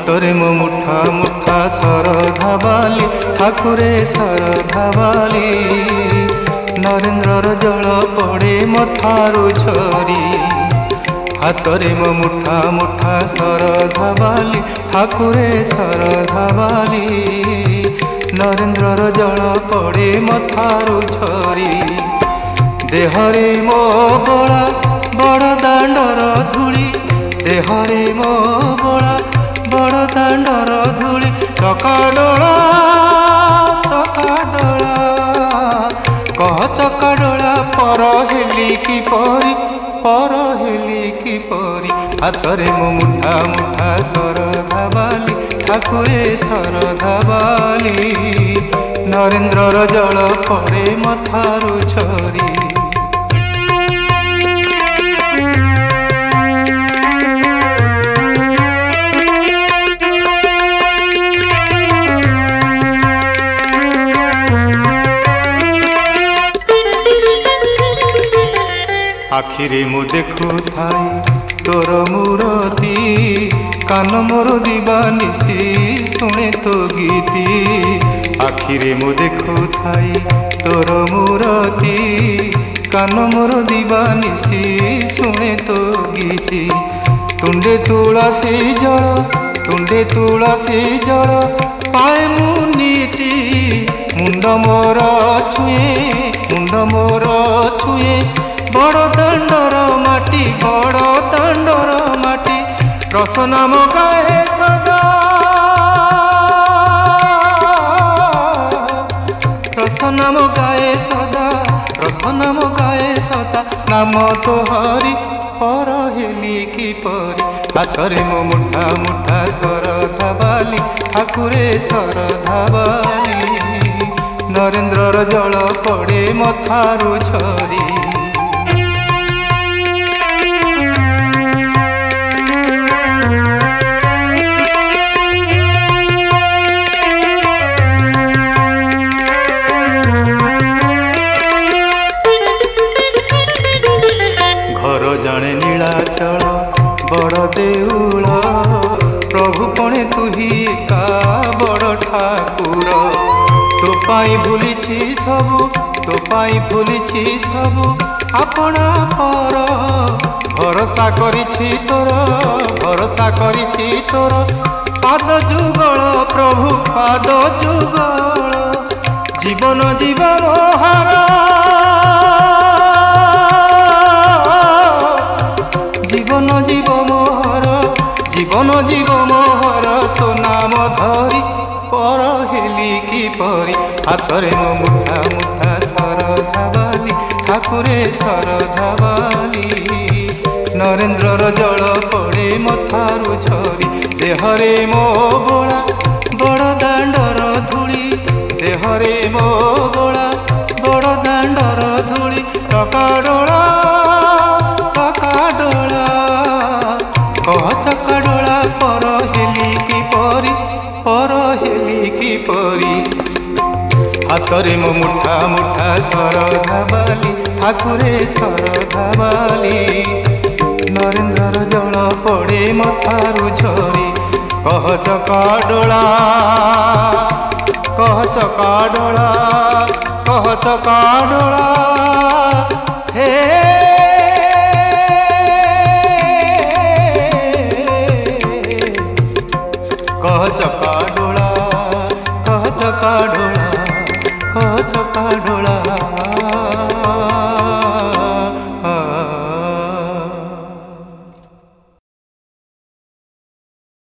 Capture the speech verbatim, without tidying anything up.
ହାତରେ ମୋ ମୁଠା ମୁଠା ଶରଧା ବାଲି ଠାକୁରେ ଶରଧା ବାଲି ନରେନ୍ଦ୍ରର ଜଳ ପଡ଼େ ମଥାରୁ ଝରି ହାତରେ ମୋ ମୁଠା ମୁଠା ଶରଧା ବାଲି ଠାକୁରେ ଶରଧା ବାଲି ନରେନ୍ଦ୍ରର ଜଳ ପଡ଼େ ମଥାରୁ ଝରି ଦେହରେ ମୋ ବଳା ବଡ଼ ଦାଣ୍ଡର ଧୂଳି ଦେହରେ ମୋ ବଳା ବଡ଼ ଦାଣ୍ଡର ଧୂଳି ଚକାଡୋଳା ଚକାଡୋଳା କହ ଚକାଡୋଳା ପର ହେଲି କିପରି ପର ହେଲି କିପରି ହାତରେ ମୋ ମୁଠା ମୁଠା ଶରଧା ବାଲି ଠାକୁରେ ଶରଧା ବାଲି ନରେନ୍ଦ୍ରର ଜଳ ପଡ଼େ ମଥାରୁ ଝରି आखिरे मु देखु थाई तोर मूरती कान मोर दीवानिसी शुणे तो गीती आखिरे मु देखु थाई तोर मूरती कान मोर दीवानिसी शुणे तो गीती तुंडे तुलसी जल तुंडे तुलसी जल पाए मु नीति मुंड मोर छुए मुंड मोर छुए बड़ दांडर माटी बड़ दांडर माटी रस नाम गाए सदा रस नाम गाए सदा रस नाम गाए सदा नाम तो हरि पर हेली किपरि हाथरे मो मुठा मुठा शरधा बाली ठाकुरे शरधा बाली नरेन्द्रर जल पड़े मथारू झरी जाने नीलाचल बड़ देउल प्रभु पणे तुही का बड़ ठाकुर तो पाई भूलिछि सबु तो पाई भूलिछि सबु आपना पर भरोसा करिछि तोर भरोसा करिछि तोर पाद जुगल प्रभु पाद जुगल जीवन जीवन हार जीवन जीव मोहर जीवन जीव मोहर तो नाम धरी पर हेली किपरि हाथरे मो मुठा मुठा शरधा बाली ठाकुरे शरधा बाली नरेन्द्रर जल पड़े मथारू झरी देहरे मो बोला बड़ दांडर धूली देहरे मो बोला बड़ दांडर धूली चकाडोला चकाडोला कह चकाडोला पर हेली किपरि पर हेली किपरि हाथरे मो मुठा मुठा शरधा बाली ठाकुरे शरधा बाली नरेन्द्रर जल पड़े मथारू झरी कह चकाडोला कह चकाडोला कह चकाडोला हे